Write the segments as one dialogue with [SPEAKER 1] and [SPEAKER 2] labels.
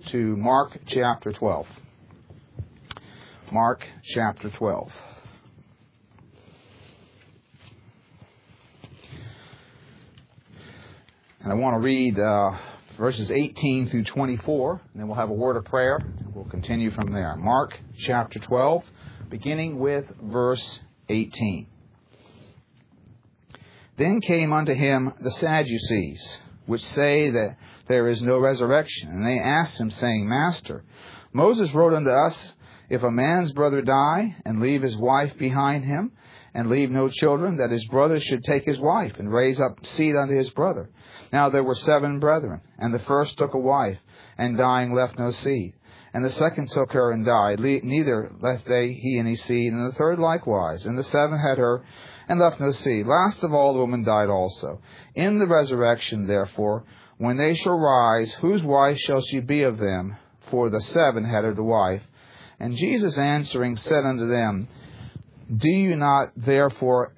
[SPEAKER 1] to Mark chapter 12. Mark chapter 12. And I want to read verses 18 through 24, and then we'll have a word of prayer, and we'll continue from there. Mark chapter 12, beginning with verse 18. Then came unto him the Sadducees, which say that there is no resurrection. And they asked him, saying, Master, Moses wrote unto us, if a man's brother die, and leave his wife behind him, and leave no children, that his brother should take his wife, and raise up seed unto his brother. Now there were 7 brethren, and the first took a wife, and dying left no seed. And the second took her and died, neither left he any seed. And the third likewise. And the 7 had her, and left no seed. Last of all, the woman died also. In the resurrection, therefore, when they shall rise, whose wife shall she be of them? For the 7 had her to wife. And Jesus answering said unto them, Do ye not therefore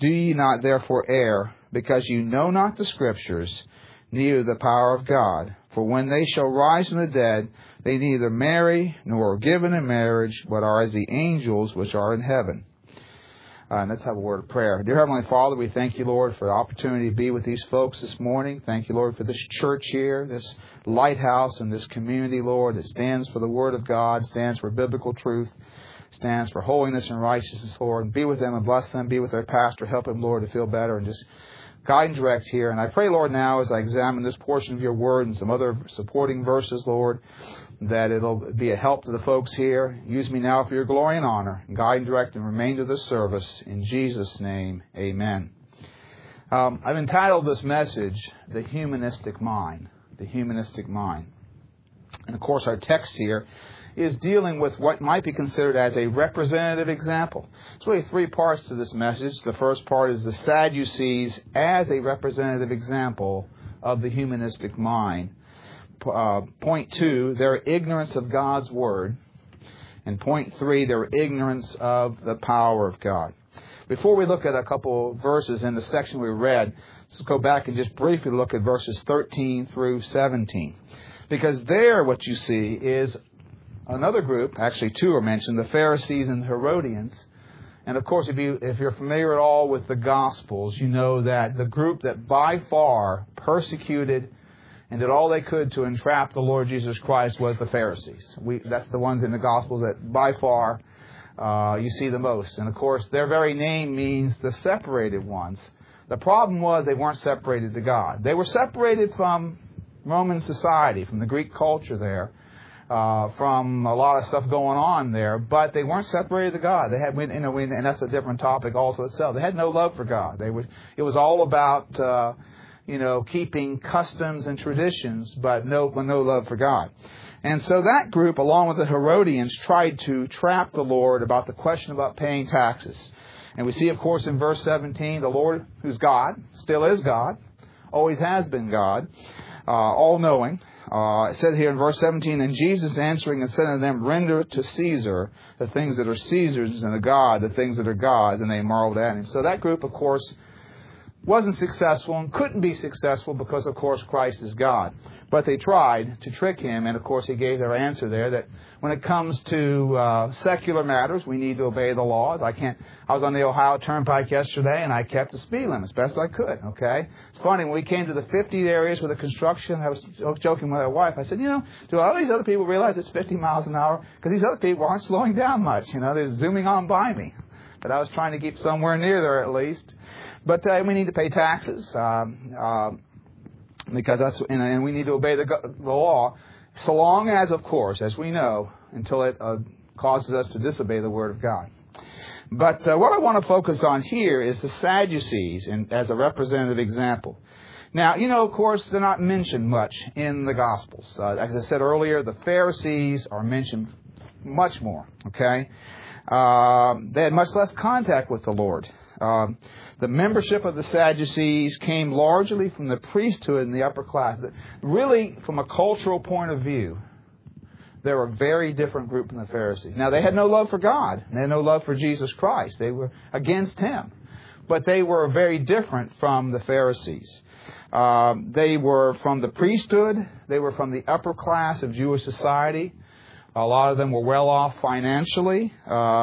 [SPEAKER 1] err, because you know not the Scriptures, neither the power of God? For when they shall rise from the dead, they neither marry nor are given in marriage, but are as the angels which are in heaven. And let's have a word of prayer. Dear Heavenly Father, we thank you, Lord, for the opportunity to be with these folks this morning. Thank you, Lord, for this church here, this lighthouse and this community, Lord, that stands for the Word of God, stands for biblical truth, stands for holiness and righteousness, Lord. And be with them and bless them. Be with their pastor. Help him, Lord, to feel better and just guide and direct here. And I pray, Lord, now as I examine this portion of your Word and some other supporting verses, Lord, that it'll be a help to the folks here. Use me now for your glory and honor. Guide and direct the remainder of this service. In Jesus' name, amen. I've entitled this message, The Humanistic Mind. The Humanistic Mind. And of course, our text here is dealing with what might be considered as a representative example. There's really 3 parts to this message. The first part is the Sadducees as a representative example of the humanistic mind. Point 2, their ignorance of God's Word. And point 3, their ignorance of the power of God. Before we look at a couple of verses in the section we read, let's go back and just briefly look at verses 13 through 17. Because there what you see is another group, actually 2 are mentioned, the Pharisees and the Herodians. And of course, if you're familiar at all with the Gospels, you know that the group that by far persecuted and did all they could to entrap the Lord Jesus Christ was the Pharisees. That's the ones in the Gospels that by far you see the most. And of course, their very name means the separated ones. The problem was they weren't separated to God. They were separated from Roman society, from the Greek culture there, from a lot of stuff going on there, but they weren't separated to God. They had, and that's a different topic all to itself. They had no love for God. It was all about keeping customs and traditions, but no love for God. And so that group, along with the Herodians, tried to trap the Lord about the question about paying taxes. And we see, of course, in verse 17, the Lord, who's God, still is God, always has been God, all-knowing. It says here in verse 17, And Jesus answering and said unto them, Render to Caesar the things that are Caesar's, and to God the things that are God's. And they marveled at him. So that group, of course, wasn't successful and couldn't be successful because, of course, Christ is God. But they tried to trick him, and, of course, he gave their answer there that when it comes to secular matters, we need to obey the laws. I was on the Ohio Turnpike yesterday, and I kept the speed limit as best I could, okay? It's funny, when we came to the 50 areas with the construction, I was joking with my wife. I said, do all these other people realize it's 50 miles an hour? Because these other people aren't slowing down much. They're zooming on by me. But I was trying to keep somewhere near there at least. But we need to pay taxes because and we need to obey the law, so long as, of course, as we know, until it causes us to disobey the Word of God. But what I want to focus on here is the Sadducees as a representative example. Now, of course, they're not mentioned much in the Gospels. As I said earlier, the Pharisees are mentioned much more. Okay, they had much less contact with the Lord. The membership of the Sadducees came largely from the priesthood in the upper class. Really, from a cultural point of view, they were a very different group from the Pharisees. Now, they had no love for God. They had no love for Jesus Christ. They were against Him. but they were very different from the Pharisees. They were from the priesthood. They were from the upper class of Jewish society. A lot of them were well off financially.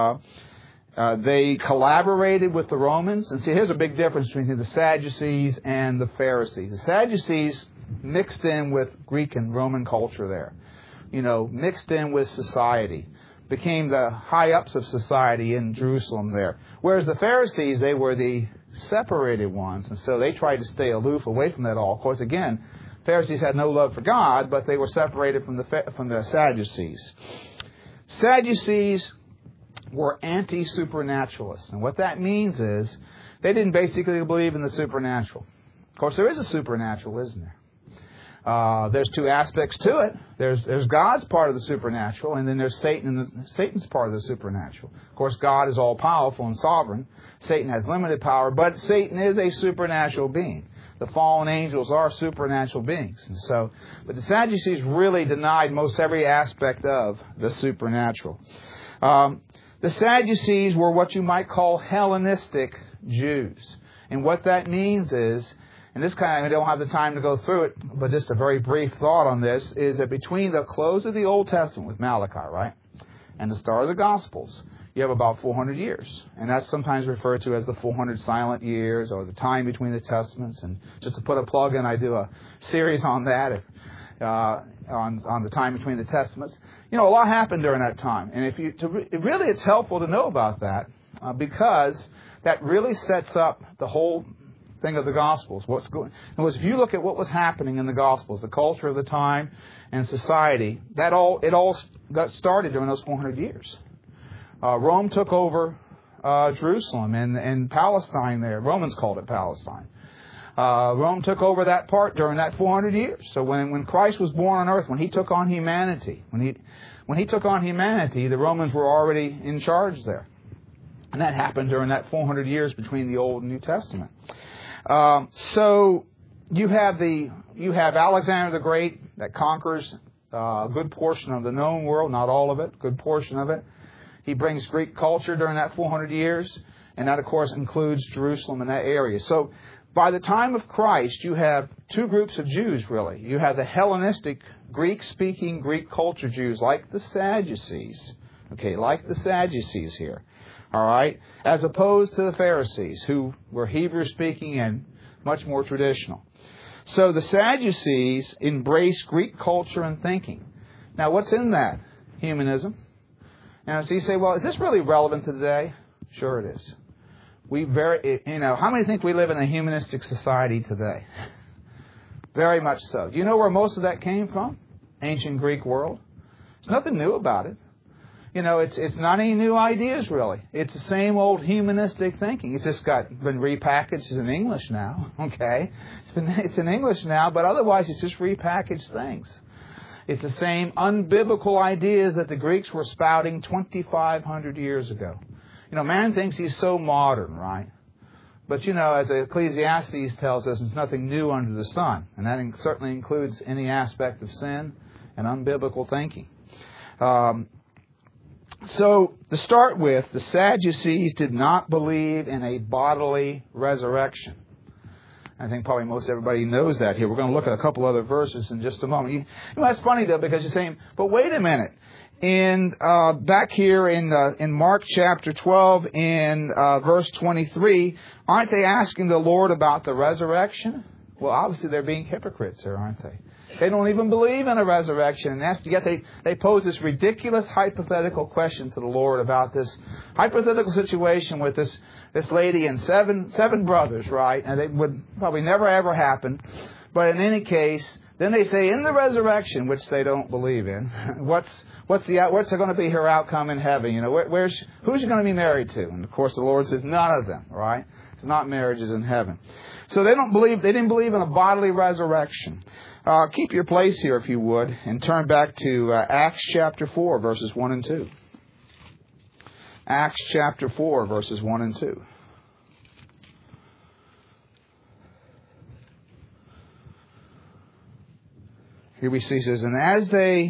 [SPEAKER 1] They collaborated with the Romans. And see, here's a big difference between the Sadducees and the Pharisees. The Sadducees mixed in with Greek and Roman culture there. Mixed in with society. Became the high-ups of society in Jerusalem there. Whereas the Pharisees, they were the separated ones. And so they tried to stay aloof away from that all. Of course, again, Pharisees had no love for God, but they were separated from the Sadducees. Sadducees were anti-supernaturalists. And what that means is they didn't basically believe in the supernatural. Of course, there is a supernatural, isn't there? There's two aspects to it. There's God's part of the supernatural, and then there's Satan's part of the supernatural. Of course, God is all-powerful and sovereign. Satan has limited power, but Satan is a supernatural being. The fallen angels are supernatural beings. But the Sadducees really denied most every aspect of the supernatural. The Sadducees were what you might call Hellenistic Jews. And what that means is, and this I don't have the time to go through it, but just a very brief thought on this, is that between the close of the Old Testament with Malachi, right, and the start of the Gospels, you have about 400 years. And that's sometimes referred to as the 400 silent years, or the time between the Testaments. And just to put a plug in, I do a series on that, on the time between the Testaments. A lot happened during that time. And it's helpful to know about that, because that really sets up the whole thing of the Gospels. If you look at what was happening in the Gospels, the culture of the time and society, it all got started during those 400 years. Rome took over Jerusalem and Palestine there. Romans called it Palestine. Rome took over that part during that 400 years. So when Christ was born on earth, when He took on humanity, when he took on humanity, the Romans were already in charge there. And that happened during that 400 years between the Old and New Testament. So you have Alexander the Great that conquers a good portion of the known world, not all of it, good portion of it. He brings Greek culture during that 400 years, and that, of course, includes Jerusalem and that area. So by the time of Christ, you have two groups of Jews, really. You have the Hellenistic, Greek-speaking, Greek culture Jews, like the Sadducees. Like the Sadducees here. All right? As opposed to the Pharisees, who were Hebrew-speaking and much more traditional. So the Sadducees embrace Greek culture and thinking. Now, what's in that? Humanism. Now, so you say, well, is this really relevant to today? Sure it is. How many think we live in a humanistic society today? Very much so. Do you know where most of that came from? Ancient Greek world. There's nothing new about it. It's not any new ideas, really. It's the same old humanistic thinking. It's just been repackaged in English now, okay? It's in English now, but otherwise it's just repackaged things. It's the same unbiblical ideas that the Greeks were spouting 2,500 years ago. Man thinks he's so modern, right? But, as Ecclesiastes tells us, there's nothing new under the sun. And that certainly includes any aspect of sin and unbiblical thinking. So, to start with, the Sadducees did not believe in a bodily resurrection. I think probably most everybody knows that here. We're going to look at a couple other verses in just a moment. That's funny, though, because you're saying, but wait a minute. Back here in Mark chapter 12, in verse 23, aren't they asking the Lord about the resurrection? Well, obviously they're being hypocrites here, aren't they? They don't even believe in a resurrection. And yet they pose this ridiculous hypothetical question to the Lord about this hypothetical situation with this lady and seven brothers, right? And it would probably never ever happen. But in any case, then they say in the resurrection, which they don't believe in, what's going to be her outcome in heaven? Who's she going to be married to? And of course the Lord says none of them, right? It's not marriages in heaven. So they didn't believe in a bodily resurrection. Keep your place here, if you would, and turn back to Acts chapter 4, verses 1 and 2. Acts chapter 4, verses 1 and 2. Here we see, it says, and as they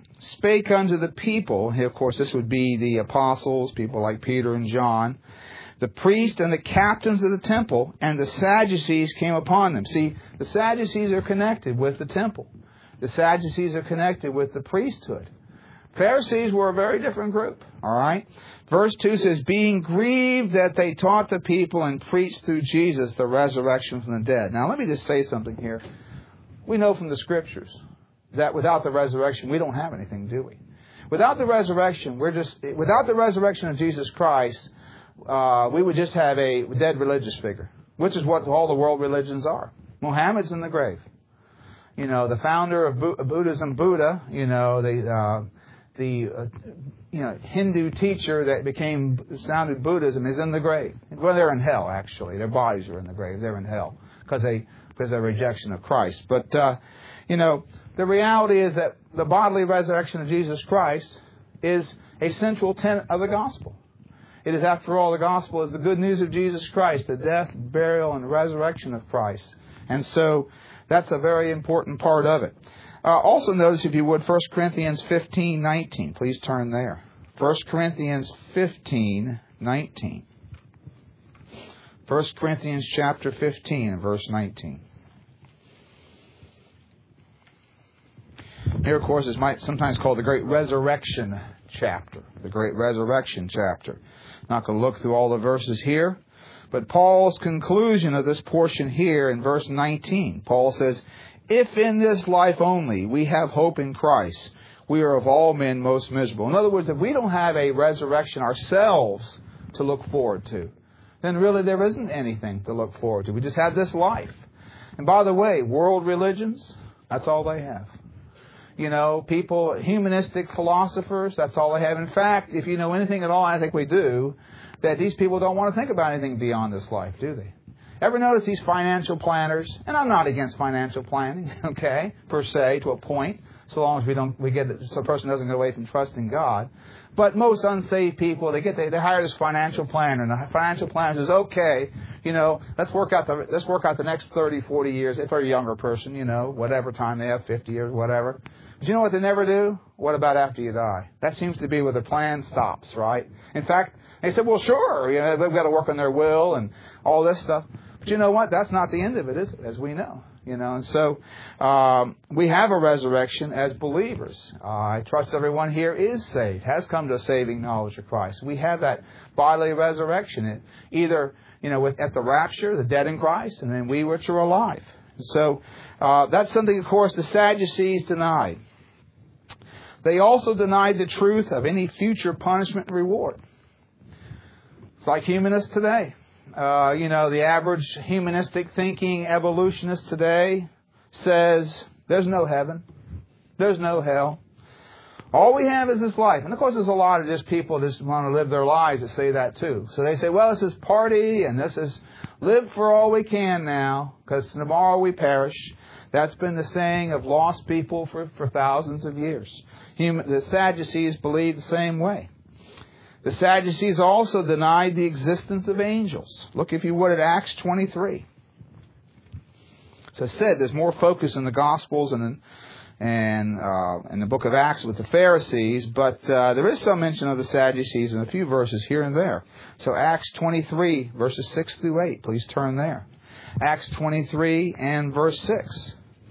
[SPEAKER 1] spake unto the people, here, of course, this would be the apostles, people like Peter and John, The priests and the captains of the temple and the Sadducees came upon them. See, the Sadducees are connected with the temple. The Sadducees are connected with the priesthood. Pharisees were a very different group. All right? Verse 2 says, being grieved that they taught the people and preached through Jesus the resurrection from the dead. Now, let me just say something here. We know from the Scriptures that without the resurrection, we don't have anything, do we? Without the resurrection, without the resurrection of Jesus Christ, we would just have a dead religious figure, which is what all the world religions are. Muhammad's in the grave. You know, the founder of Buddhism, Buddha, the Hindu teacher that founded Buddhism is in the grave. Well, they're in hell, actually. Their bodies are in the grave. They're in hell because of their rejection of Christ. But, the reality is that the bodily resurrection of Jesus Christ is a central tenet of the gospel. It is, after all, the gospel is the good news of Jesus Christ, the death, burial, and resurrection of Christ. And so that's a very important part of it. Also notice, if you would, 1 Corinthians 15:19. Please turn there. 1 Corinthians 15:19. 1 Corinthians chapter 15 and verse 19. Here, of course, is sometimes called the Great Resurrection chapter. The Great Resurrection chapter. Not going to look through all the verses here. But Paul's conclusion of this portion here in verse 19. Paul says, if in this life only we have hope in Christ, we are of all men most miserable. In other words, if we don't have a resurrection ourselves to look forward to, then really there isn't anything to look forward to. We just have this life. And by the way, world religions, that's all they have. People, humanistic philosophers, that's all they have. In fact, if you know anything at all, I think we do, that these people don't want to think about anything beyond this life, do they? Ever notice these financial planners? And I'm not against financial planning, okay, per se, to a point, so long as so a person doesn't go away from trusting God. But most unsaved people, they hire this financial planner, and the financial planner says, okay, let's work out the next 30, 40 years, if they're a younger person, whatever time they have, 50 years, whatever. But you know what they never do? What about after you die? That seems to be where the plan stops, right? In fact, they said, well, sure, they've got to work on their will and all this stuff. But you know what? That's not the end of it, is it? As we know. And so we have a resurrection as believers. I trust everyone here is saved, has come to a saving knowledge of Christ. We have that bodily resurrection, either at the rapture, the dead in Christ, and then we which are alive. So that's something, of course, the Sadducees denied. They also denied the truth of any future punishment and reward. It's like humanists today. The average humanistic thinking evolutionist today says there's no heaven, there's no hell. All we have is this life. And of course, there's a lot of just people that just want to live their lives that say that too. So they say, well, this is party and this is live for all we can now because tomorrow we perish. That's been the saying of lost people for thousands of years. The Sadducees believed the same way. The Sadducees also denied the existence of angels. Look, if you would, at Acts 23. As I said, there's more focus in the Gospels and in the book of Acts with the Pharisees, but there is some mention of the Sadducees in a few verses here and there. So Acts 23, verses 6 through 8. Please turn there. Acts 23 and verse 6.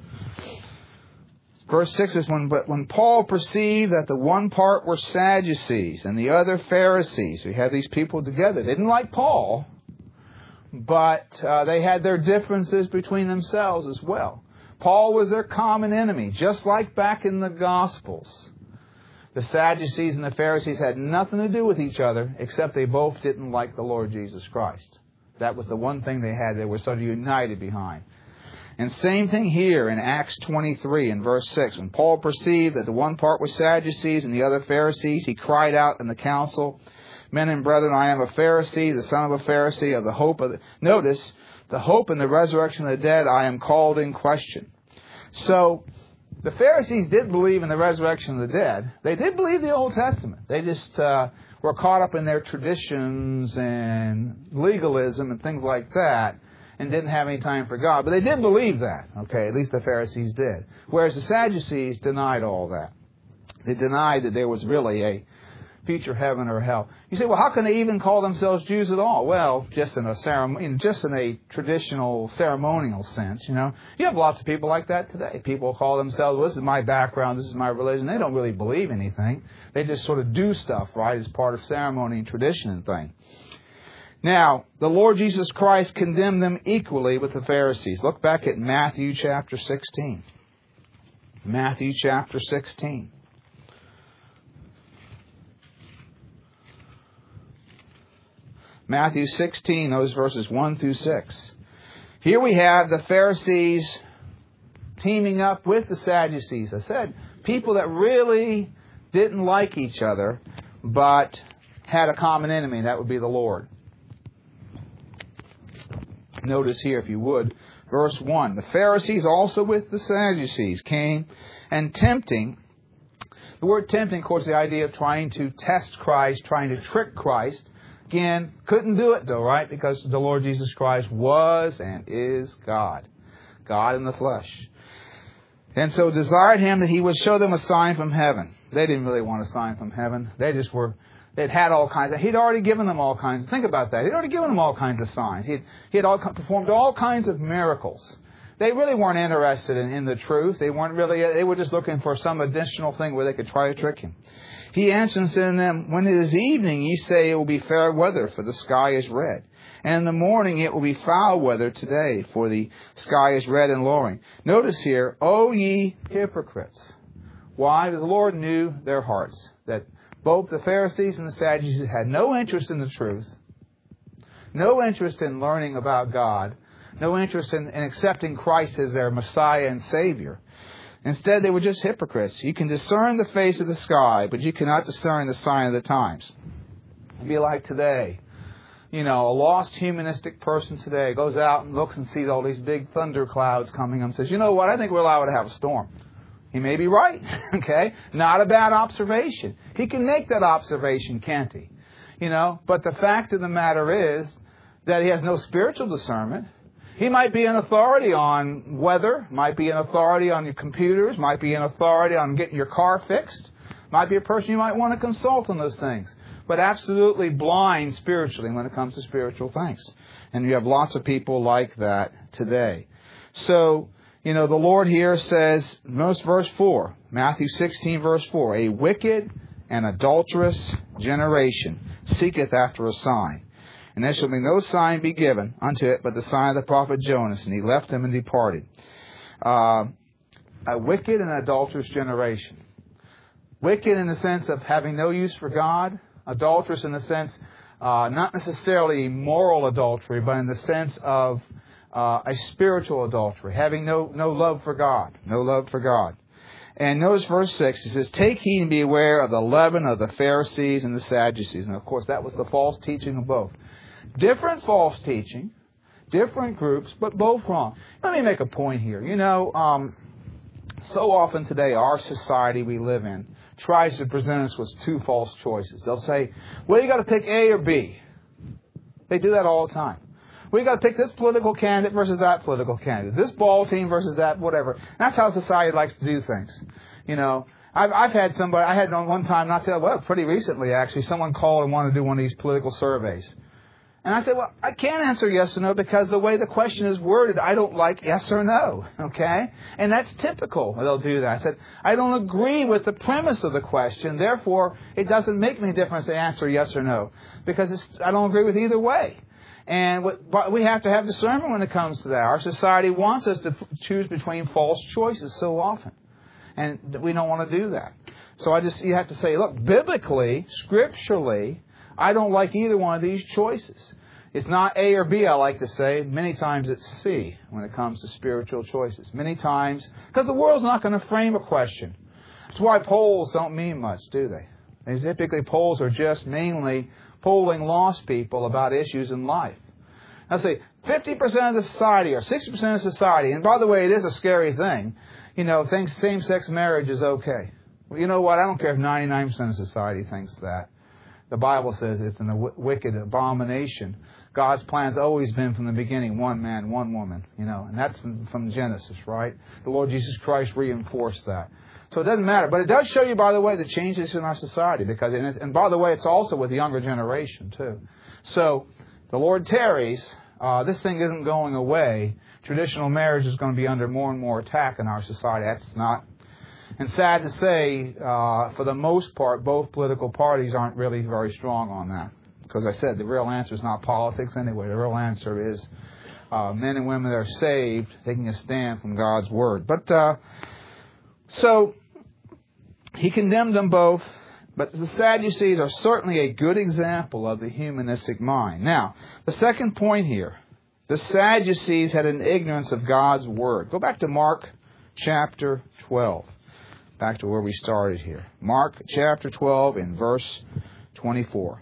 [SPEAKER 1] Verse 6 is, when Paul perceived that the one part were Sadducees and the other Pharisees, we have these people together. They didn't like Paul, but they had their differences between themselves as well. Paul was their common enemy, just like back in the Gospels. The Sadducees and the Pharisees had nothing to do with each other, except they both didn't like the Lord Jesus Christ. That was the one thing they had they were sort of united behind. And same thing here in Acts 23 and verse 6. When Paul perceived that the one part was Sadducees and the other Pharisees, he cried out in the council, men and brethren, I am a Pharisee, the son of a Pharisee, of the hope of notice, the hope in the resurrection of the dead, I am called in question. So, the Pharisees did believe in the resurrection of the dead. They did believe the Old Testament. They just were caught up in their traditions and legalism and things like that, and didn't have any time for God. But they did believe that. Okay, at least the Pharisees did. Whereas the Sadducees denied all that. They denied that there was really a future heaven or hell. You say, well, how can they even call themselves Jews at all? Well, just in a traditional ceremonial sense, you know. You have lots of people like that today. People call themselves, well, this is my background, this is my religion. They don't really believe anything. They just sort of do stuff, right, as part of ceremony and tradition and thing. Now, the Lord Jesus Christ condemned them equally with the Pharisees. Look back at Matthew chapter 16. Matthew chapter 16. Matthew 16, those verses 1 through 6. Here we have the Pharisees teaming up with the Sadducees. I said, people that really didn't like each other, but had a common enemy, and that would be the Lord. Notice here, if you would, verse 1. The Pharisees also with the Sadducees came and tempting. The word tempting, of course, the idea of trying to test Christ, trying to trick Christ. Again, couldn't do it though, right? Because the Lord Jesus Christ was and is God. God in the flesh. And so desired him that he would show them a sign from heaven. They didn't really want a sign from heaven. They'd had all kinds of... He'd already given them all kinds... Think about that. He'd already given them all kinds of signs. He had performed all kinds of miracles. They really weren't interested in the truth. They were just looking for some additional thing where they could try to trick him. He answered and said to them, when it is evening, ye say it will be fair weather, for the sky is red. And in the morning it will be foul weather today, for the sky is red and lowering. Notice here, O ye hypocrites. Why? Because the Lord knew their hearts, that both the Pharisees and the Sadducees had no interest in the truth, no interest in learning about God, no interest in accepting Christ as their Messiah and Savior. Instead, they were just hypocrites. You can discern the face of the sky, but you cannot discern the sign of the times. It'd be like today. You know, a lost humanistic person today goes out and looks and sees all these big thunder clouds coming and says, you know what, I think we're liable to have a storm. He may be right, okay? Not a bad observation. He can make that observation, can't he? You know, but the fact of the matter is that he has no spiritual discernment. He might be an authority on weather, might be an authority on your computers, might be an authority on getting your car fixed, might be a person you might want to consult on those things, but absolutely blind spiritually when it comes to spiritual things. And you have lots of people like that today. So, you know, the Lord here says, notice verse 4, Matthew 16, verse 4, a wicked and adulterous generation seeketh after a sign. And there shall be no sign be given unto it but the sign of the prophet Jonas. And he left them and departed. A wicked and adulterous generation. Wicked in the sense of having no use for God. Adulterous in the sense, not necessarily moral adultery, but in the sense of a spiritual adultery. Having no love for God. No love for God. And notice verse 6, it says, take heed and be aware of the leaven of the Pharisees and the Sadducees. And of course, that was the false teaching of both. Different false teaching, different groups, but both wrong. Let me make a point here. You know, so often today, our society we live in tries to present us with two false choices. They'll say, well, you got to pick A or B. They do that all the time. We got to pick this political candidate versus that political candidate. This ball team versus that, whatever. And that's how society likes to do things. You know, I've had somebody, I had one time, pretty recently actually, someone called and wanted to do one of these political surveys. And I said, well, I can't answer yes or no because the way the question is worded, I don't like yes or no, okay? And that's typical. They'll do that. I said, I don't agree with the premise of the question. Therefore, it doesn't make any difference to answer yes or no because I don't agree with either way. And we have to have discernment when it comes to that. Our society wants us to choose between false choices so often. And we don't want to do that. So you have to say, look, biblically, scripturally, I don't like either one of these choices. It's not A or B, I like to say. Many times it's C when it comes to spiritual choices. Many times, because the world's not going to frame a question. That's why polls don't mean much, do they? Typically, polls are just mainly polling lost people about issues in life. Now say 50% of the society or 60% of society, and by the way, it is a scary thing, you know, thinks same-sex marriage is okay. Well, you know what? I don't care if 99% of society thinks that. The Bible says it's a wicked abomination. God's plan's always been from the beginning, one man, one woman, you know, and that's from Genesis, right? The Lord Jesus Christ reinforced that. So it doesn't matter. But it does show you, by the way, the changes in our society. And by the way, it's also with the younger generation, too. So the Lord tarries. This thing isn't going away. Traditional marriage is going to be under more and more attack in our society. That's not... And sad to say, for the most part, both political parties aren't really very strong on that. Because I said, the real answer is not politics anyway. The real answer is men and women that are saved taking a stand from God's Word. But so he condemned them both. But the Sadducees are certainly a good example of the humanistic mind. Now, the second point here. The Sadducees had an ignorance of God's Word. Go back to Mark chapter 12. Back to where we started here. Mark chapter 12 in verse 24.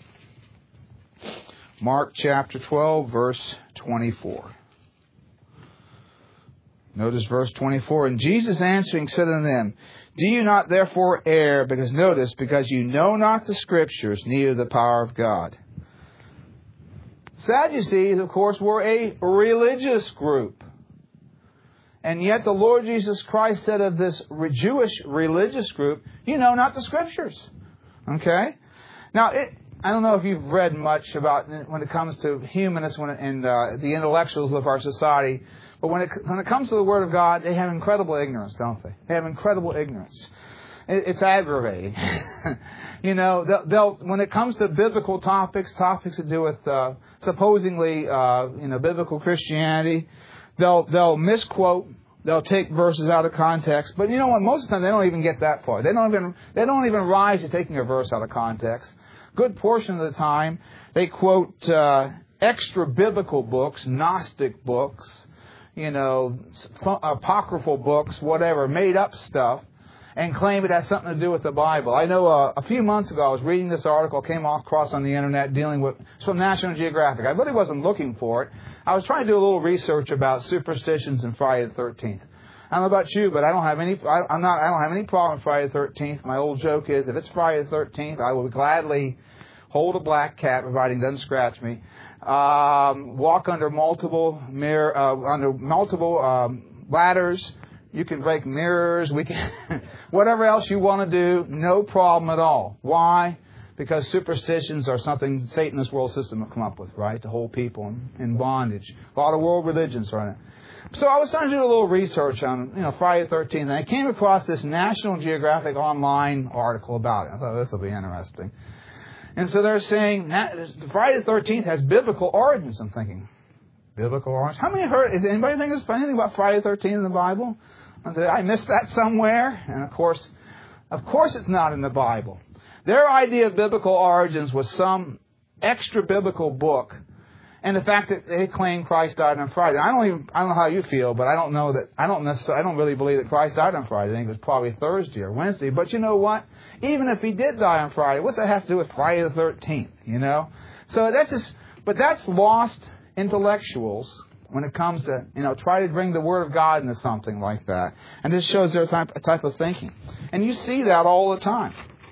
[SPEAKER 1] Mark chapter 12, verse 24. Notice verse 24. And Jesus answering said unto them, Do you not therefore err, because you know not the Scriptures, neither the power of God? Sadducees, of course, were a religious group. And yet the Lord Jesus Christ said of this Jewish religious group, you know not the Scriptures. Okay? Now, I don't know if you've read much about when it comes to humanists and the intellectuals of our society, but when it comes to the Word of God, they have incredible ignorance, don't they? They have incredible ignorance. It's aggravating. You know, they'll when it comes to biblical topics to do with supposedly biblical Christianity, they'll misquote. They'll take verses out of context. But you know what? Most of the time they don't even get that far. They don't even rise to taking a verse out of context. Good portion of the time they quote extra biblical books, Gnostic books, apocryphal books, whatever, made up stuff, and claim it has something to do with the Bible. I know a few months ago I was reading this article, came across on the internet it's from National Geographic. I really wasn't looking for it. I was trying to do a little research about superstitions and Friday the 13th. I don't know about you, but I don't have any problem with Friday the 13th. My old joke is, if it's Friday the 13th, I will gladly hold a black cat, providing it doesn't scratch me. Walk under multiple ladders. You can break mirrors. We can whatever else you want to do, no problem at all. Why? Because superstitions are something Satan's world system have come up with, right? To hold people in bondage. A lot of world religions are in it. So I was trying to do a little research on, Friday the 13th, and I came across this National Geographic online article about it. I thought this will be interesting. And so they're saying Friday the 13th has biblical origins. I'm thinking, biblical origins? How many heard? Is anybody think there's anything about Friday the 13th in the Bible? Did I miss that somewhere? And of course it's not in the Bible. Their idea of biblical origins was some extra biblical book, and the fact that they claim Christ died on Friday. I don't know how you feel, but I don't really believe that Christ died on Friday. I think it was probably Thursday or Wednesday. But you know what? Even if he did die on Friday, what's that have to do with Friday the 13th? So that's lost intellectuals when it comes to, try to bring the Word of God into something like that. And this shows their type of thinking. And you see that all the time.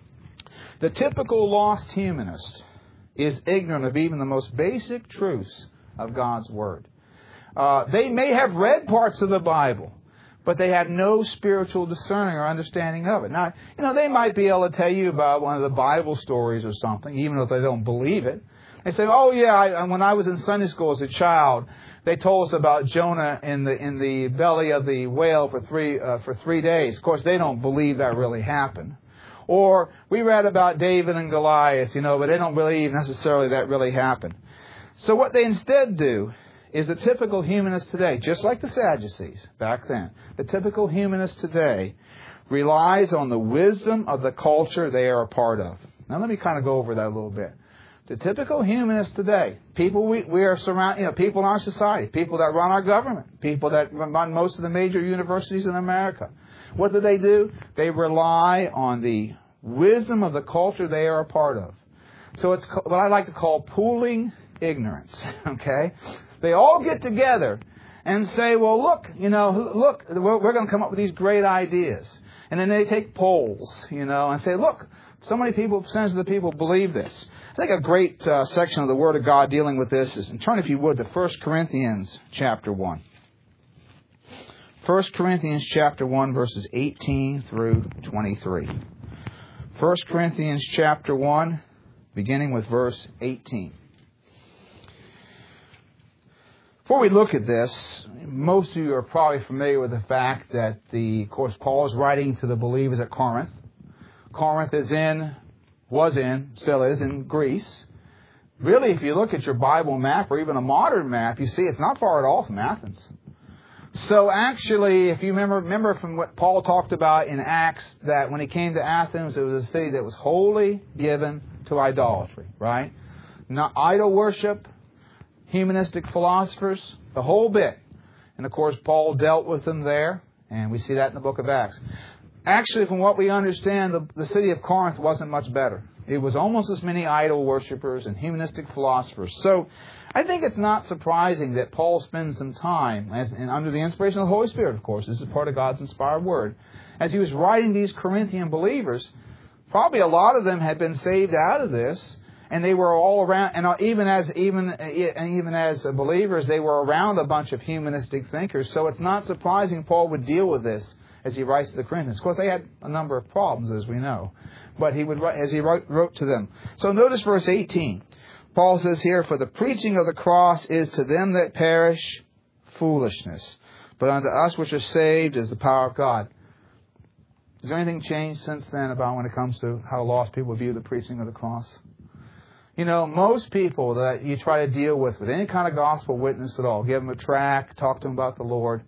[SPEAKER 1] The typical lost humanist is ignorant of even the most basic truths of God's Word. They may have read parts of the Bible, but they have no spiritual discerning or understanding of it. Now, they might be able to tell you about one of the Bible stories or something, even if they don't believe it. They say, oh yeah, when I was in Sunday school as a child, they told us about Jonah in the belly of the whale for 3 days. Of course, they don't believe that really happened. Or we read about David and Goliath, but they don't believe necessarily that really happened. So what they instead do is the typical humanist today, just like the Sadducees back then, the typical humanist today relies on the wisdom of the culture they are a part of. Now let me kind of go over that a little bit. The typical humanist today, people we are surrounded, people in our society, people that run our government, people that run most of the major universities in America. What do? They rely on the wisdom of the culture they are a part of. So it's what I like to call pooling ignorance. Okay? They all get together and say, well, look, we're going to come up with these great ideas. And then they take polls, and say, look, so many percentage of the people believe this. I think a great section of the Word of God dealing with this is, and turn if you would to 1 Corinthians chapter 1. 1 Corinthians chapter 1, verses 18 through 23. 1 Corinthians chapter 1, beginning with verse 18. Before we look at this, most of you are probably familiar with the fact that, of course, Paul is writing to the believers at Corinth. Corinth still is in Greece. Really, if you look at your Bible map or even a modern map, you see it's not far at all from Athens. So actually, if you remember from what Paul talked about in Acts, that when he came to Athens, it was a city that was wholly given to idolatry, right? Not idol worship, humanistic philosophers, the whole bit. And of course, Paul dealt with them there, and we see that in the book of Acts. Actually, from what we understand, the city of Corinth wasn't much better. It was almost as many idol worshippers and humanistic philosophers. So I think it's not surprising that Paul spends some time, and under the inspiration of the Holy Spirit, of course, this is part of God's inspired word, as he was writing these Corinthian believers. Probably a lot of them had been saved out of this, and they were all around, and even as believers, they were around a bunch of humanistic thinkers. So it's not surprising Paul would deal with this as he writes to the Corinthians. Of course, they had a number of problems, as we know, but he would write as he wrote to them. So notice verse 18. Paul says here, "For the preaching of the cross is to them that perish foolishness, but unto us which are saved is the power of God." Has there anything changed since then about when it comes to how lost people view the preaching of the cross? You know, most people that you try to deal with any kind of gospel witness at all, give them a tract, talk to them about the Lord,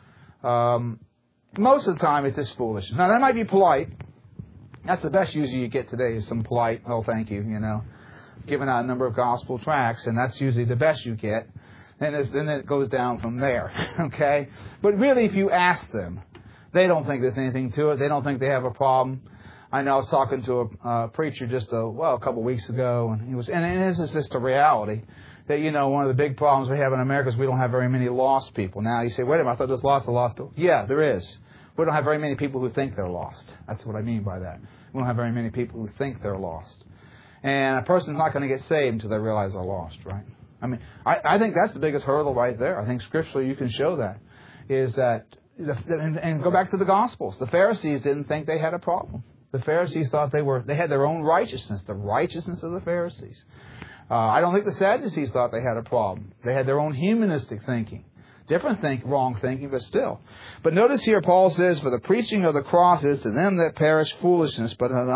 [SPEAKER 1] most of the time it's just foolishness. Now, that might be polite. That's the best usually you get today is some polite, "Oh, thank you," giving out a number of gospel tracts, and that's usually the best you get. And then it goes down from there, okay? But really, if you ask them, they don't think there's anything to it. They don't think they have a problem. I know I was talking to a preacher just a couple of weeks ago, and this is just a reality that, one of the big problems we have in America is we don't have very many lost people. Now you say, wait a minute, I thought there's lots of lost people. Yeah, there is. We don't have very many people who think they're lost. That's what I mean by that. We don't have very many people who think they're lost. And a person's not going to get saved until they realize they're lost, right? I mean, I think that's the biggest hurdle right there. I think scripturally you can show that. Is that, and go back to the Gospels. The Pharisees didn't think they had a problem. The Pharisees thought they had their own righteousness, the righteousness of the Pharisees. I don't think the Sadducees thought they had a problem. They had their own humanistic thinking. Different wrong thinking, but still. But notice here Paul says, "For the preaching of the cross is to them that perish foolishness, but unto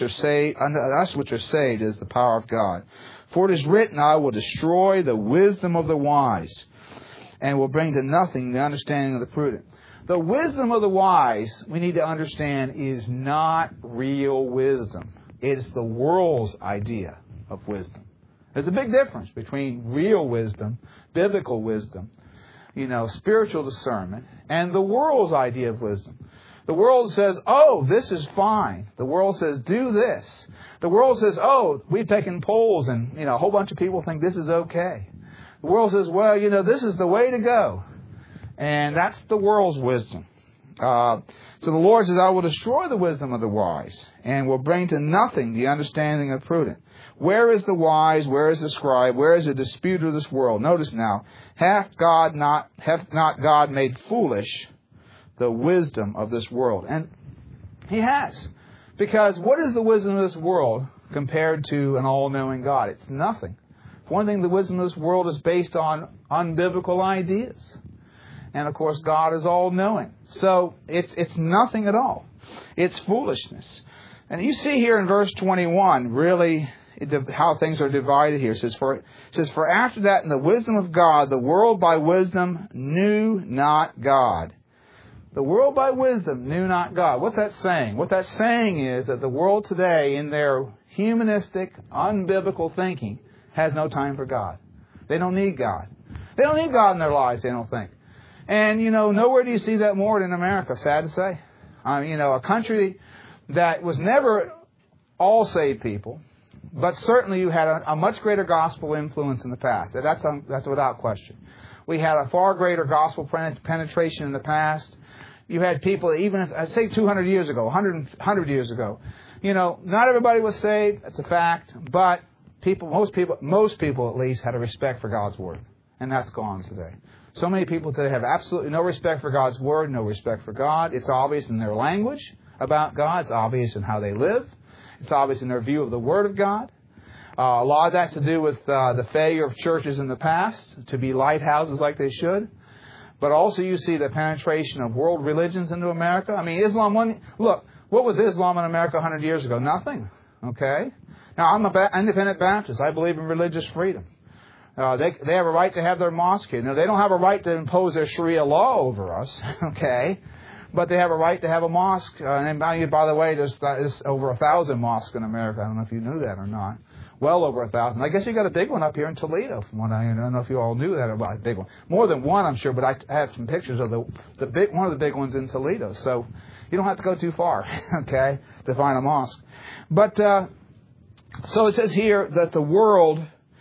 [SPEAKER 1] us which are saved is the power of God. For it is written, I will destroy the wisdom of the wise, and will bring to nothing the understanding of the prudent." The wisdom of the wise, we need to understand, is not real wisdom. It's the world's idea of wisdom. There's a big difference between real wisdom, biblical wisdom, spiritual discernment, and the world's idea of wisdom. The world says, "Oh, this is fine." The world says, "Do this." The world says, "Oh, we've taken polls and, a whole bunch of people think this is okay." The world says, "Well, this is the way to go." And that's the world's wisdom. So the Lord says, "I will destroy the wisdom of the wise, and will bring to nothing the understanding of the prudent." Where is the wise? Where is the scribe? Where is the disputer of this world? Notice now, hath not God made foolish the wisdom of this world? And He has. Because what is the wisdom of this world compared to an all-knowing God? It's nothing. For one thing, the wisdom of this world is based on unbiblical ideas. And of course, God is all-knowing. So it's nothing at all. It's foolishness. And you see here in verse 21, really, how things are divided here. It says, for after that, in the wisdom of God, the world by wisdom knew not God. The world by wisdom knew not God. What's that saying? What that's saying is that the world today, in their humanistic, unbiblical thinking, has no time for God. They don't need God. They don't need God in their lives, they don't think. And, nowhere do you see that more than in America, sad to say. A country that was never all saved people, but certainly you had a much greater gospel influence in the past. That's without question. We had a far greater gospel penetration in the past. You had people, even if, I'd say 200 years ago, 100 years ago, not everybody was saved. That's a fact. But most people at least had a respect for God's Word. And that's gone today. So many people today have absolutely no respect for God's Word, no respect for God. It's obvious in their language about God. It's obvious in how they live. It's obvious in their view of the Word of God. A lot of that's to do with the failure of churches in the past to be lighthouses like they should. But also you see the penetration of world religions into America. I mean, Islam, look, what was Islam in America 100 years ago? Nothing. Okay? Now, I'm an independent Baptist. I believe in religious freedom. They have a right to have their mosque here. Now, they don't have a right to impose their Sharia law over us, okay? But they have a right to have a mosque. And by the way, there's over 1,000 mosques in America. I don't know if you knew that or not. Well over 1,000. I guess you got a big one up here in Toledo. From what I don't know if you all knew that about a big one. More than one, I'm sure. But I have some pictures of one of the big ones in Toledo. So you don't have to go too far, okay, to find a mosque. But so it says here that the world.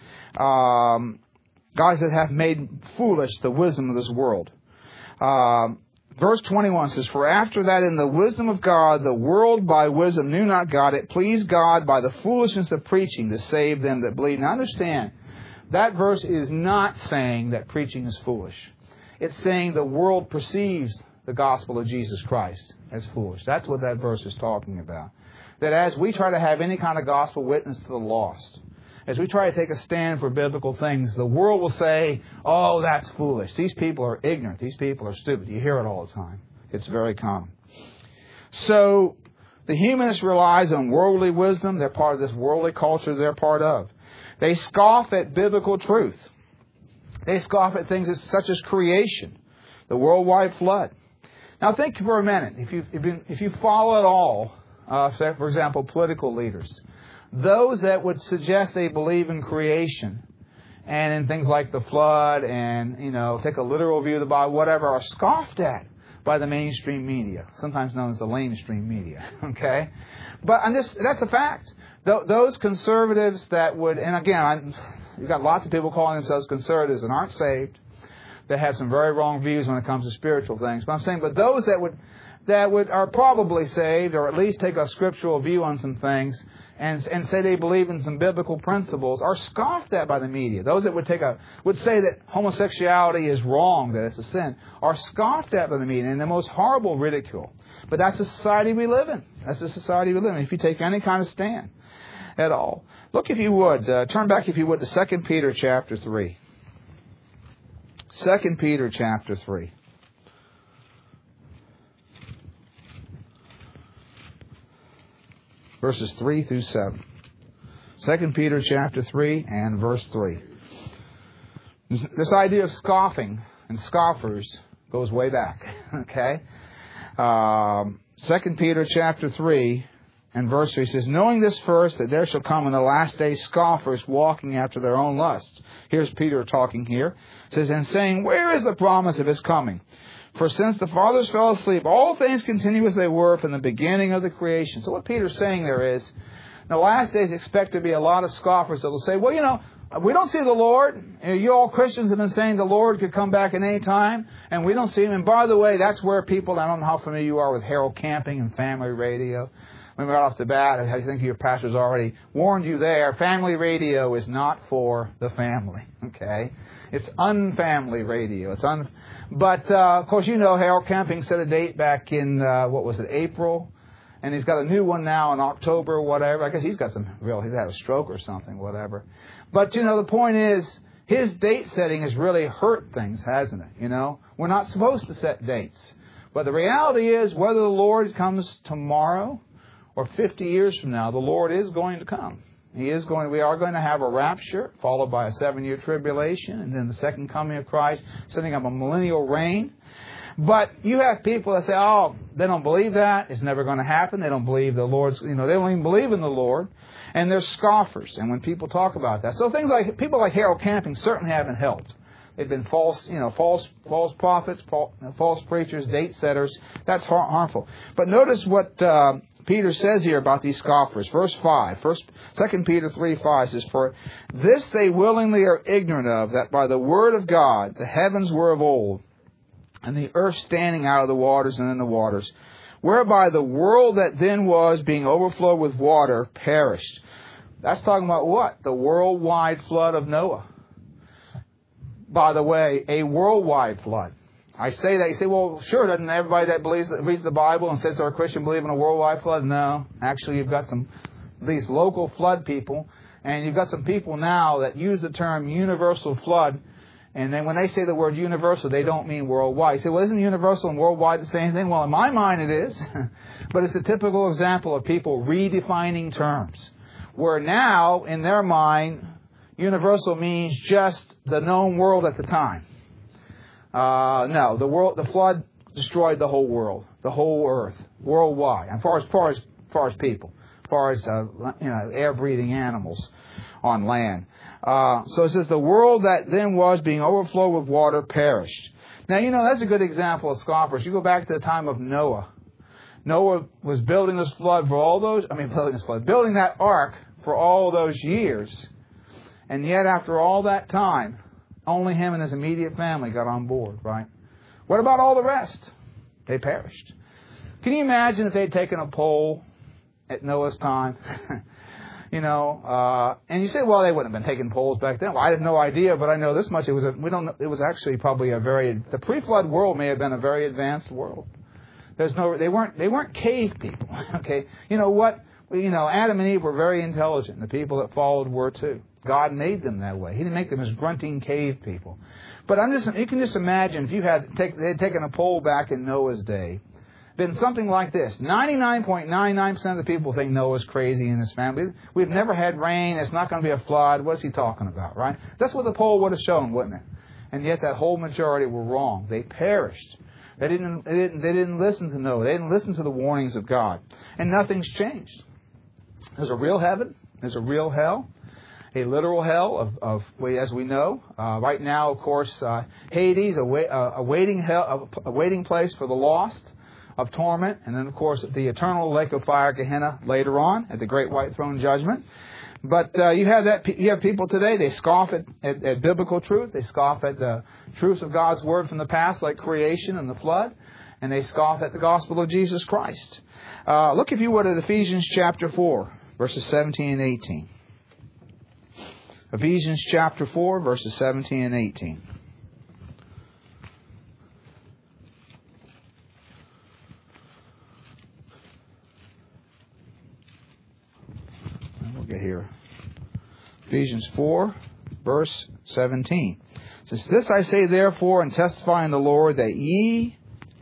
[SPEAKER 1] Guys that have made foolish the wisdom of this world. Verse 21 says, "For after that in the wisdom of God, the world by wisdom knew not God. It pleased God by the foolishness of preaching to save them that believe." Now understand, that verse is not saying that preaching is foolish. It's saying the world perceives the gospel of Jesus Christ as foolish. That's what that verse is talking about. That as we try to have any kind of gospel witness to the lost, as we try to take a stand for biblical things, the world will say, "Oh, that's foolish. These people are ignorant. These people are stupid." You hear it all the time. It's very common. So the humanist relies on worldly wisdom. They're part of this worldly culture they're part of. They scoff at biblical truth. They scoff at things such as creation, the worldwide flood. Now think for a minute. If you follow at all, say, for example, political leaders, those that would suggest they believe in creation and in things like the flood and, take a literal view of the Bible, whatever, are scoffed at by the mainstream media, sometimes known as the lamestream media, okay? But that's a fact. Those conservatives that would, and again, you've got lots of people calling themselves conservatives and aren't saved. They have some very wrong views when it comes to spiritual things. But I'm saying, but those that would are probably saved, or at least take a scriptural view on some things, and say they believe in some biblical principles, are scoffed at by the media. Those that would say that homosexuality is wrong, that it's a sin, are scoffed at by the media in the most horrible ridicule. But that's the society we live in. That's the society we live in. If you take any kind of stand at all. Look, if you would, turn back, if you would, to 2 Peter chapter 3. 2 Peter chapter 3. Verses 3 through 7. 2 Peter chapter 3 and verse 3. This idea of scoffing and scoffers goes way back. Okay? 2 Peter chapter 3 and verse 3 says, "Knowing this first, that there shall come in the last days scoffers walking after their own lusts." Here's Peter talking here. It says, "And saying, where is the promise of his coming? For since the fathers fell asleep, all things continue as they were from the beginning of the creation." So what Peter's saying there is, in the last days expect to be a lot of scoffers that will say, "Well, we don't see the Lord. You all Christians have been saying the Lord could come back at any time, and we don't see Him." And by the way, that's where people, I don't know how familiar you are with Harold Camping and Family Radio. Right off the bat, I think your pastor's already warned you there. Family radio is not for the family, okay? It's unfamily radio. But, of course, Harold Camping set a date back in, April? And he's got a new one now in October or whatever. I guess he's had a stroke or something, whatever. But, the point is, his date setting has really hurt things, hasn't it? We're not supposed to set dates. But the reality is, whether the Lord comes tomorrow or 50 years from now, the Lord is going to come. We are going to have a rapture, followed by a 7-year tribulation, and then the second coming of Christ, setting up a millennial reign. But you have people that say, they don't believe that. It's never going to happen. They don't believe the Lord's, they don't even believe in the Lord. And they're scoffers. And when people talk about that, so people like Harold Camping certainly haven't helped. They've been false prophets, false preachers, date setters. That's harmful. But notice what Peter says here about these scoffers. Verse 5. 2 Peter 3:5 says, "For this they willingly are ignorant of, that by the word of God the heavens were of old, and the earth standing out of the waters and in the waters, whereby the world that then was, being overflowed with water, perished." That's talking about what? The worldwide flood of Noah. by the way, a worldwide flood. I say that, you say, well, sure, doesn't everybody that reads the Bible and says they're a Christian believe in a worldwide flood? No. Actually, you've got these local flood people, and you've got some people now that use the term universal flood, and then when they say the word universal, they don't mean worldwide. You say, well, isn't universal and worldwide the same thing? Well, in my mind it is, but it's a typical example of people redefining terms, where now, in their mind, universal means just the known world at the time. No, the flood destroyed the whole world, the whole earth, worldwide, and far as people, as far as air-breathing animals on land. So it says the world that then was being overflowed with water perished. Now that's a good example of scoffers. You go back to the time of Noah. Noah was building this flood for all those. Building that ark for all those years, and yet after all that time, only him and his immediate family got on board, right? What about all the rest? They perished. Can you imagine if they'd taken a poll at Noah's time? And you say, well, they wouldn't have been taking polls back then. Well, I have no idea, but I know this much. It was actually probably the pre-flood world may have been a very advanced world. They weren't cave people. Okay. You know what? Adam and Eve were very intelligent. The people that followed were too. God made them that way. He didn't make them as grunting cave people. But you can just imagine if they had taken a poll back in Noah's day, been something like this. 99.99% of the people think Noah's crazy in his family. We've never had rain. It's not going to be a flood. What's he talking about, right? That's what the poll would have shown, wouldn't it? And yet that whole majority were wrong. They perished. They didn't listen to Noah. They didn't listen to the warnings of God. And nothing's changed. There's a real heaven. There's a real hell. A literal hell as we know. Right now, of course, Hades, a waiting place for the lost of torment. And then, of course, the eternal lake of fire, Gehenna, later on at the great white throne judgment. But you have people today, they scoff at biblical truth. They scoff at the truths of God's Word from the past, like creation and the flood. And they scoff at the gospel of Jesus Christ. Look, if you would, at Ephesians chapter 4, verses 17 and 18. Ephesians chapter 4, verses 17 and 18. We'll get here. Ephesians 4, verse 17. It says, "This I say therefore, and testify in the Lord, that ye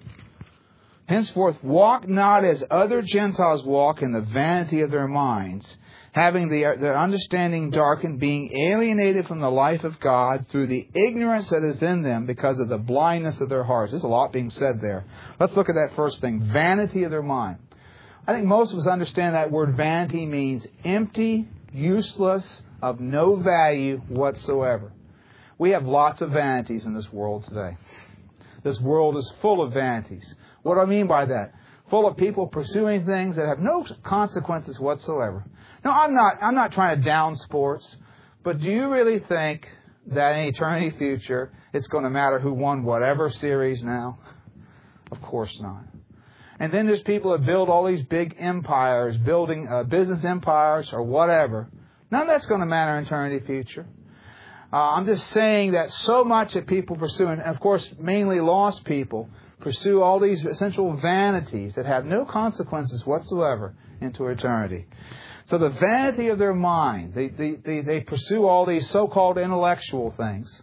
[SPEAKER 1] henceforth walk not as other Gentiles walk in the vanity of their minds, having their understanding darkened, being alienated from the life of God through the ignorance that is in them because of the blindness of their hearts." There's a lot being said there. Let's look at that first thing, vanity of their mind. I think most of us understand that word vanity means empty, useless, of no value whatsoever. We have lots of vanities in this world today. This world is full of vanities. What do I mean by that? Full of people pursuing things that have no consequences whatsoever. Now, I'm not trying to down sports, but do you really think that in eternity future it's going to matter who won whatever series now? Of course not. And then there's people that build all these big empires, building business empires or whatever. None of that's going to matter in eternity future. I'm just saying that so much that people pursue, and of course mainly lost people, pursue all these essential vanities that have no consequences whatsoever into eternity. So the vanity of their mind, they pursue all these so-called intellectual things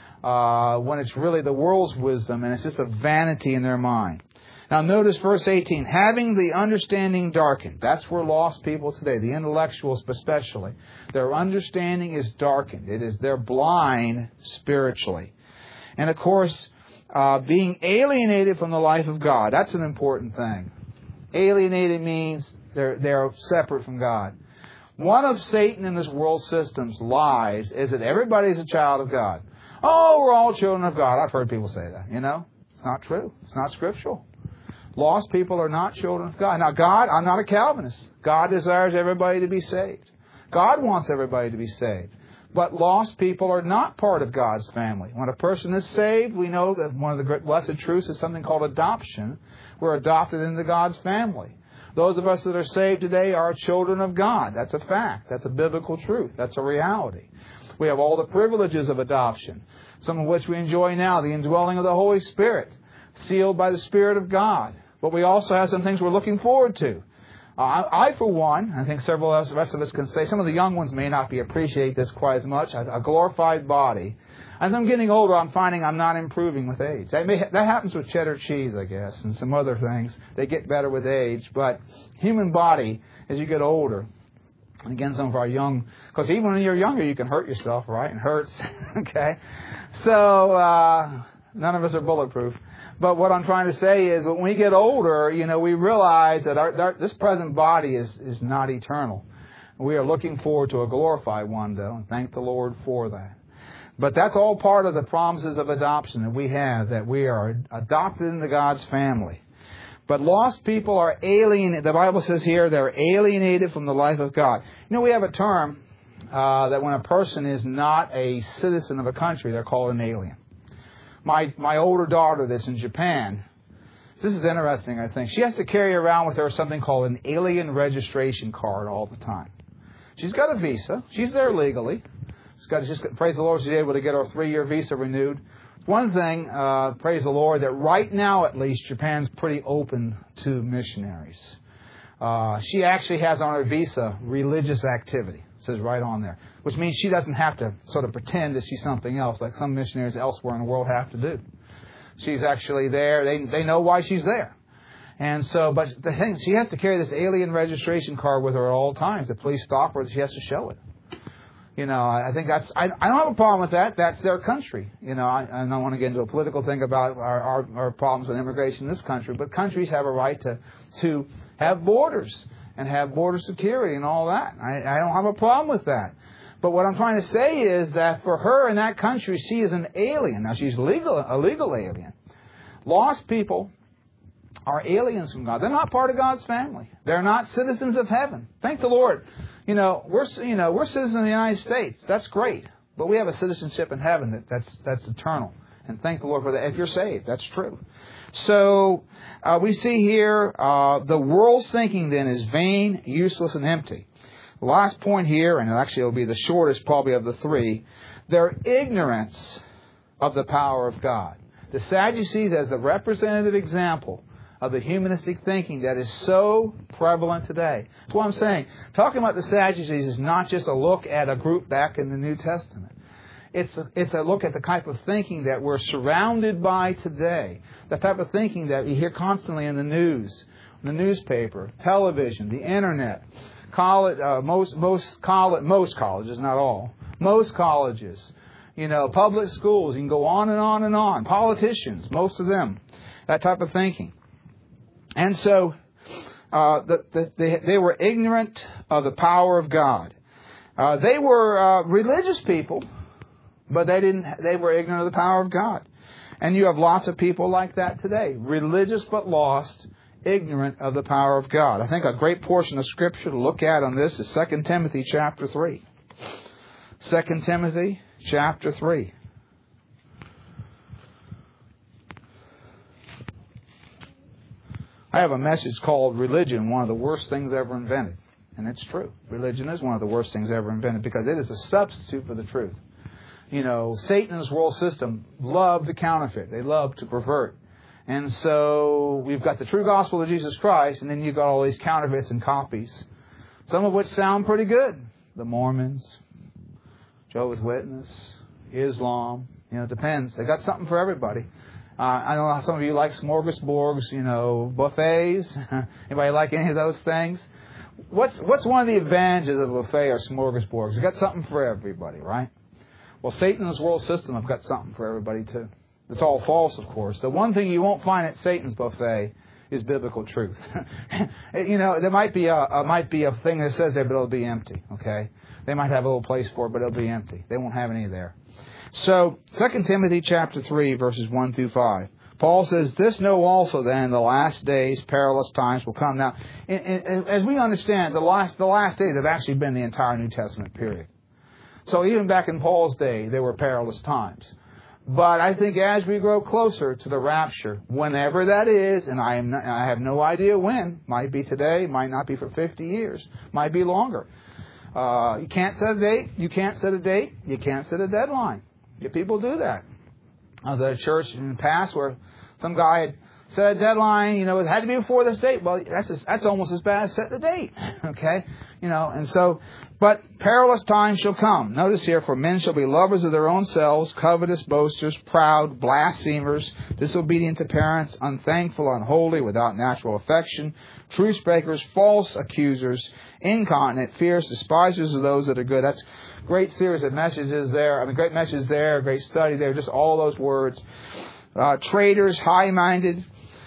[SPEAKER 1] when it's really the world's wisdom, and it's just a vanity in their mind. Now notice verse 18, having the understanding darkened. That's where lost people today, the intellectuals especially, their understanding is darkened. They're blind spiritually. And of course, being alienated from the life of God. That's an important thing. Alienated means they're separate from God. One of Satan and this world system's lies is that everybody's a child of God. Oh, we're all children of God. I've heard people say that. It's not true. It's not scriptural. Lost people are not children of God. Now, God, I'm not a Calvinist. God desires everybody to be saved. God wants everybody to be saved. But lost people are not part of God's family. When a person is saved, we know that one of the great blessed truths is something called adoption. We're adopted into God's family. Those of us that are saved today are children of God. That's a fact. That's a biblical truth. That's a reality. We have all the privileges of adoption, some of which we enjoy now, the indwelling of the Holy Spirit, sealed by the Spirit of God. But we also have some things we're looking forward to. I, for one, I think several of the rest of us can say, some of the young ones may not appreciate this quite as much, a glorified body. As I'm getting older, I'm finding I'm not improving with age. That happens with cheddar cheese, I guess, and some other things. They get better with age. But human body, as you get older, and again, some of our young, because even when you're younger, you can hurt yourself, right? It hurts, okay? So, none of us are bulletproof. But what I'm trying to say is, when we get older, we realize that this present body is not eternal. We are looking forward to a glorified one, though, and thank the Lord for that. But that's all part of the promises of adoption that we have, that we are adopted into God's family. But lost people are alienated. The Bible says here they're alienated from the life of God. We have a term that when a person is not a citizen of a country, they're called an alien. My older daughter that's in Japan, this is interesting, I think. She has to carry around with her something called an alien registration card all the time. She's got a visa. She's there legally. Praise the Lord, she's able to get her 3-year visa renewed. One thing, praise the Lord, that right now at least, Japan's pretty open to missionaries. She actually has on her visa religious activity. It says right on there. Which means she doesn't have to sort of pretend that she's something else like some missionaries elsewhere in the world have to do. She's actually there. They know why she's there. And so, but the thing, she has to carry this alien registration card with her at all times. The police stop her, she has to show it. I think I don't have a problem with that. That's their country. I don't want to get into a political thing about our problems with immigration in this country, but countries have a right to have borders and have border security and all that. I don't have a problem with that. But what I'm trying to say is that for her in that country, she is an alien. Now, she's a legal alien. Lost people are aliens from God. They're not part of God's family. They're not citizens of heaven. Thank the Lord. We're citizens of the United States. That's great. But we have a citizenship in heaven that's eternal. And thank the Lord for that. If you're saved, that's true. So we see here the world's thinking then is vain, useless, and empty. The last point here, and actually it'll be the shortest probably of the three, their ignorance of the power of God. The Sadducees as the representative example of the humanistic thinking that is so prevalent today. That's what I'm saying. Talking about the Sadducees is not just a look at a group back in the New Testament. It's a look at the type of thinking that we're surrounded by today. The type of thinking that you hear constantly in the news, the newspaper, television, the internet, most colleges, not all, most colleges, public schools. You can go on and on and on. Politicians, most of them, that type of thinking. And so they were ignorant of the power of God. They were religious people, but they were ignorant of the power of God. And you have lots of people like that today, religious but lost, ignorant of the power of God. I think a great portion of Scripture to look at on this is 2 Timothy chapter 3. 2 Timothy chapter 3. I have a message called Religion, one of the worst things ever invented. And it's true. Religion is one of the worst things ever invented because it is a substitute for the truth. Satan's world system loved to counterfeit. They loved to pervert. And so we've got the true gospel of Jesus Christ, and then you've got all these counterfeits and copies, some of which sound pretty good. The Mormons, Jehovah's Witness, Islam, it depends. They got something for everybody. I know some of you like smorgasbords, buffets. Anybody like any of those things? What's one of the advantages of a buffet or smorgasbords? It's got something for everybody, right? Well, Satan's world system have got something for everybody too. It's all false, of course. The one thing you won't find at Satan's buffet is biblical truth. There might be a thing that says there, but it'll be empty. Okay, they might have a little place for it, but it'll be empty. They won't have any there. So, 2 Timothy chapter 3, verses 1 through 5. Paul says, "This know also then in the last days perilous times will come." Now, as we understand, the last days have actually been the entire New Testament period. So even back in Paul's day, there were perilous times. But I think as we grow closer to the rapture, whenever that is, and I have no idea when, might be today, might not be for 50 years, might be longer. You can't set a date. You can't set a date. You can't set a deadline. People do that. I was at a church in the past where some guy had set a deadline. It had to be before this date. Well, that's almost as bad as setting the date. Okay, and so, but perilous times shall come. Notice here, for men shall be lovers of their own selves, covetous, boasters, proud, blasphemers, disobedient to parents, unthankful, unholy, without natural affection, truce breakers, false accusers, incontinent, fierce, despisers of those that are good. That's a great series of messages there. Great message there, great study there. Just all those words. Traitors, high-minded.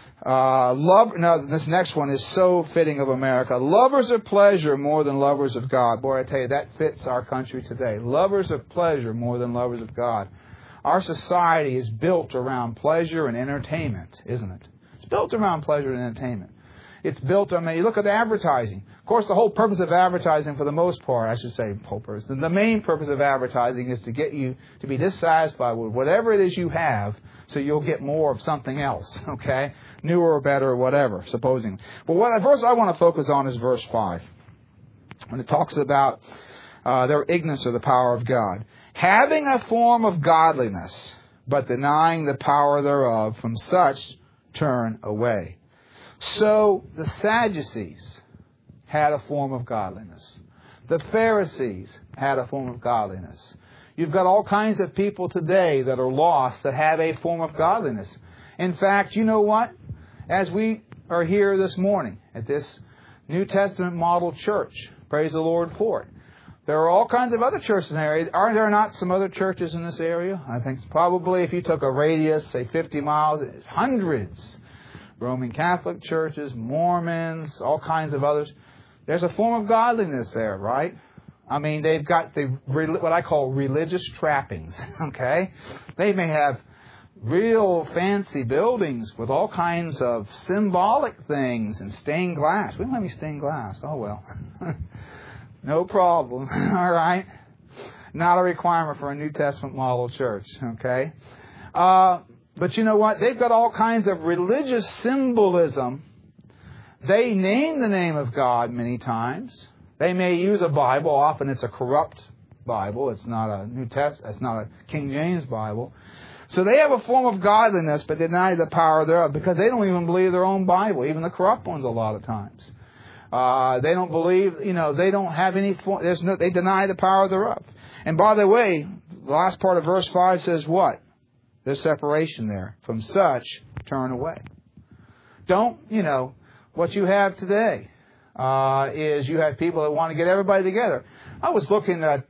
[SPEAKER 1] This next one is so fitting of America. Lovers of pleasure more than lovers of God. Boy, I tell you, that fits our country today. Lovers of pleasure more than lovers of God. Our society is built around pleasure and entertainment, isn't it? It's built around pleasure and entertainment. It's built on, you look at advertising. Of course, the whole purpose of advertising, for the most part, I should say, the main purpose of advertising is to get you to be dissatisfied with whatever it is you have, so you'll get more of something else, okay? Newer or better or whatever, supposing. But verse I want to focus on is verse 5. When it talks about their ignorance of the power of God. Having a form of godliness, but denying the power thereof, from such turn away. So the Sadducees had a form of godliness. The Pharisees had a form of godliness. You've got all kinds of people today that are lost that have a form of godliness. In fact, you know what? As we are here this morning at this New Testament model church, praise the Lord for it. There are all kinds of other churches in the area. Are there not some other churches in this area? I think probably if you took a radius, say 50 miles, hundreds. Roman Catholic churches, Mormons, all kinds of others. There's a form of godliness there, right? They've got what I call religious trappings, okay? They may have real fancy buildings with all kinds of symbolic things and stained glass. We don't have any stained glass. Oh, well. No problem. All right? Not a requirement for a New Testament model church, okay? But you know what? They've got all kinds of religious symbolism. They name the name of God many times. They may use a Bible. Often it's a corrupt Bible. It's not a New Testament. It's not a King James Bible. So they have a form of godliness, but deny the power thereof, because they don't even believe their own Bible, even the corrupt ones a lot of times. They don't believe, they don't have any form. They deny the power thereof. And by the way, the last part of verse 5 says what? There's separation there. From such, turn away. Don't, what you have today is you have people that want to get everybody together. I was looking at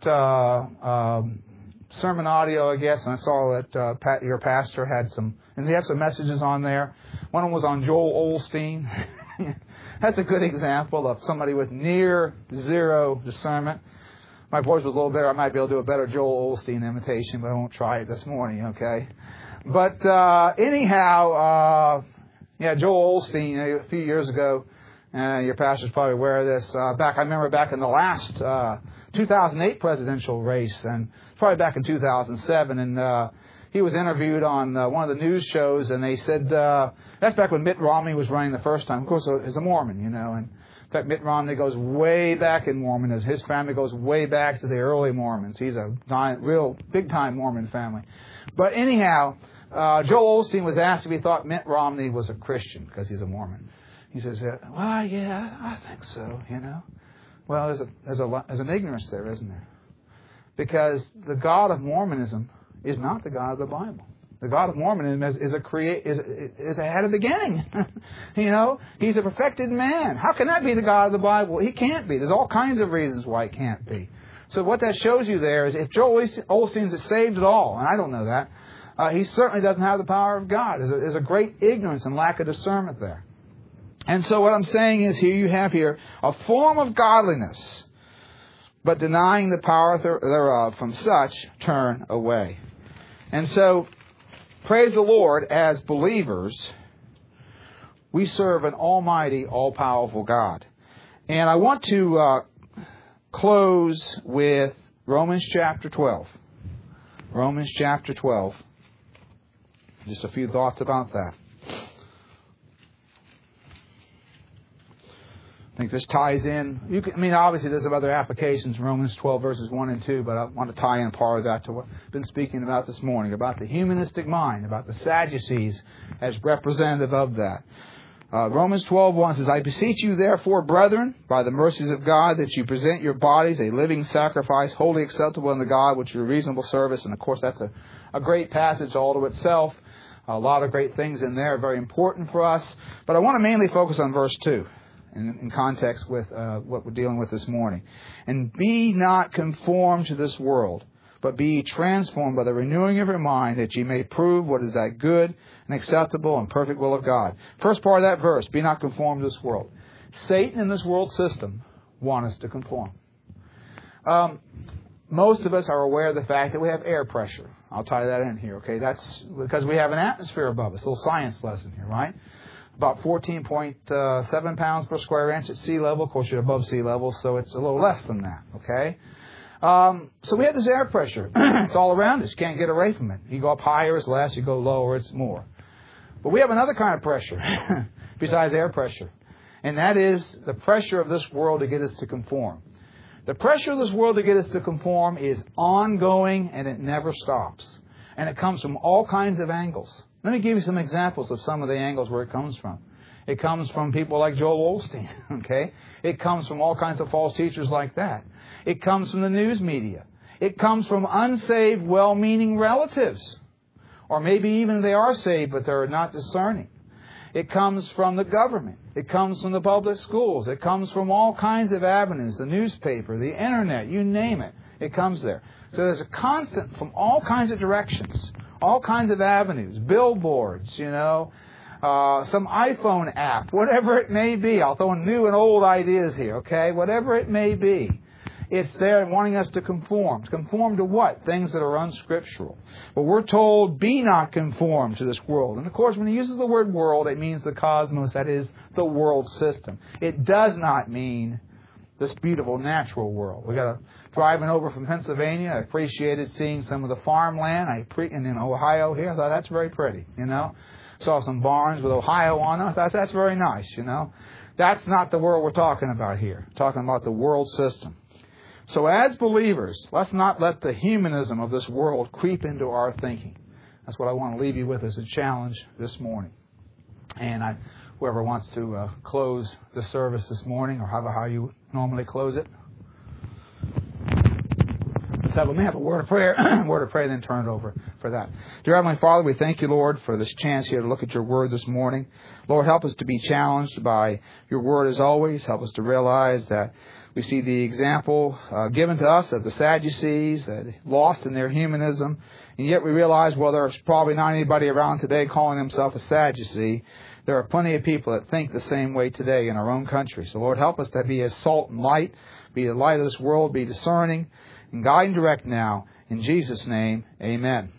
[SPEAKER 1] sermon audio, I guess, and I saw that your pastor had some messages on there. One of them was on Joel Osteen. That's a good example of somebody with near zero discernment. My voice was a little better. I might be able to do a better Joel Osteen imitation, but I won't try it this morning, okay? But anyhow, Joel Osteen, a few years ago, your pastor's probably aware of this. I remember back in the last 2008 presidential race, and probably back in 2007, and he was interviewed on one of the news shows, and they said, that's back when Mitt Romney was running the first time. Of course, he's a Mormon, and in fact, Mitt Romney goes way back in Mormonism. His family goes way back to the early Mormons. He's a real big-time Mormon family. But anyhow, Joel Osteen was asked if he thought Mitt Romney was a Christian, because he's a Mormon. He says, well, yeah, I think so, Well, there's an ignorance there, isn't there? Because the God of Mormonism is not the God of the Bible. The God of Mormonism is had a beginning. He's a perfected man. How can that be the God of the Bible? He can't be. There's all kinds of reasons why he can't be. So what that shows you there is if Joel Osteen is saved at all, and I don't know that, he certainly doesn't have the power of God. There's a great ignorance and lack of discernment there. And so what I'm saying is you have here a form of godliness, but denying the power thereof, from such turn away. And so, praise the Lord, as believers, we serve an almighty, all-powerful God. And I want to close with Romans chapter 12. Romans chapter 12. Just a few thoughts about that. I think this ties in. Obviously there's other applications, Romans 12 verses 1 and 2, but I want to tie in part of that to what I've been speaking about this morning, about the humanistic mind, about the Sadducees as representative of that. Romans 12:1 says, I beseech you therefore, brethren, by the mercies of God, that you present your bodies a living sacrifice, wholly acceptable unto God, which is your reasonable service. And of course that's a great passage all to itself. A lot of great things in there, very important for us. But I want to mainly focus on verse 2 in context with what we're dealing with this morning. And be not conformed to this world, but be transformed by the renewing of your mind, that ye may prove what is that good and acceptable and perfect will of God. First part of that verse, be not conformed to this world. Satan and this world system want us to conform. Most of us are aware of the fact that we have air pressure. I'll tie that in here, okay? That's because we have an atmosphere above us. A little science lesson here, right? About 14.7 pounds per square inch at sea level. Of course, you're above sea level, so it's a little less than that, okay? So we have this air pressure. It's all around us. You can't get away from it. You go up higher, it's less. You go lower, it's more. But we have another kind of pressure besides air pressure. And that is the pressure of this world to get us to conform. The pressure of this world to get us to conform is ongoing, and it never stops. And it comes from all kinds of angles. Let me give you some examples of some of the angles where it comes from. It comes from people like Joel Osteen, okay? It comes from all kinds of false teachers like that. It comes from the news media. It comes from unsaved, well-meaning relatives. Or maybe even they are saved, but they're not discerning. It comes from the government. It comes from the public schools. It comes from all kinds of avenues, the newspaper, the internet, you name it. It comes there. So there's a constant from all kinds of directions, all kinds of avenues, billboards, some iPhone app, whatever it may be. I'll throw in new and old ideas here, okay? Whatever it may be. It's there wanting us to conform. To conform to what? Things that are unscriptural. But we're told, be not conformed to this world. And of course, when he uses the word world, it means the cosmos, that is, the world system. It does not mean this beautiful natural world. We got driving over from Pennsylvania. I appreciated seeing some of the farmland. And in Ohio here, I thought that's very pretty, Saw some barns with Ohio on them. I thought that's very nice, That's not the world we're talking about here. We're talking about the world system. So as believers, let's not let the humanism of this world creep into our thinking. That's what I want to leave you with as a challenge this morning. And whoever wants to close the service this morning, or how you normally close it. So let me have a word of prayer, then turn it over for that. Dear Heavenly Father, we thank you, Lord, for this chance here to look at your word this morning. Lord, help us to be challenged by your word as always. Help us to realize that we see the example given to us of the Sadducees, lost in their humanism. And yet we realize, well, there's probably not anybody around today calling himself a Sadducee. There are plenty of people that think the same way today in our own country. So, Lord, help us to be as salt and light, be the light of this world, be discerning, and guide and direct now. In Jesus' name, amen.